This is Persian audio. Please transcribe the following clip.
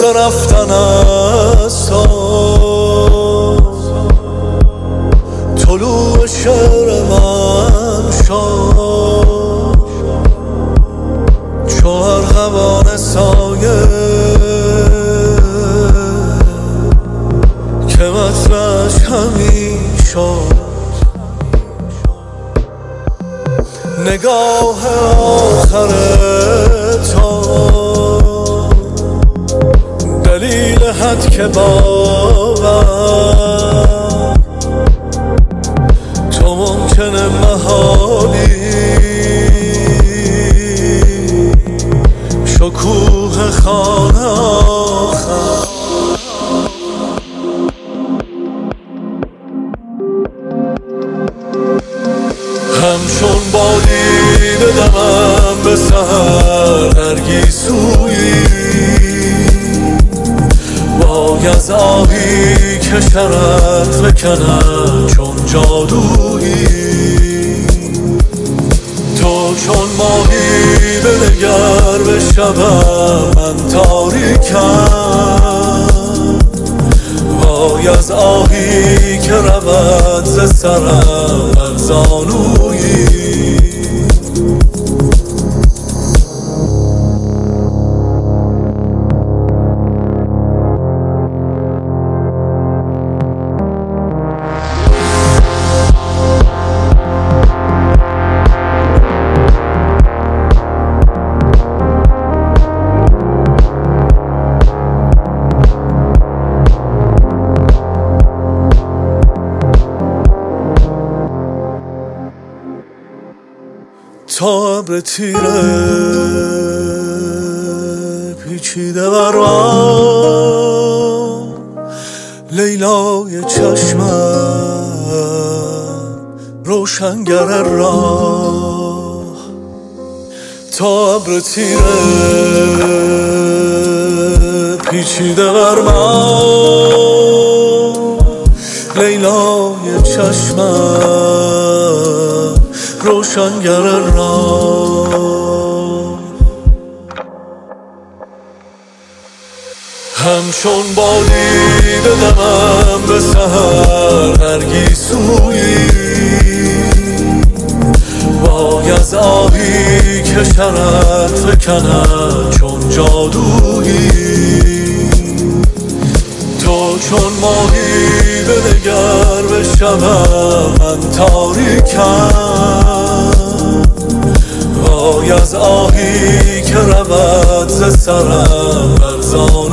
رفتن است طلوع شعر من شد چو ارغوان سایه که مطلعش همین شد. نگاه آخر تو دلیل حد که باور تو ممکنه محالی شکوه خانه آخر. همچون بادی بدمم به سحر نرگیسویی وای از آهی که شرط بکند چون جادویی. تو چون ماهی بنگر به شبم من تاریکم وای از آهی که رود ز سرم بر زانویی. تا ابر تیره پیچیده بر من لیلای چشمم روشنگر راه. تا ابر تیره پیچیده بر من لیلای چشمم روشنگر راه. همچون بادی بدمم به سحر نرگیسویی وای از آهی که شرط بکند چون جادویی. تو چون ماهی بنگر به شبم من تاریکم وای از آهی که رود ز سرم بر زانویی.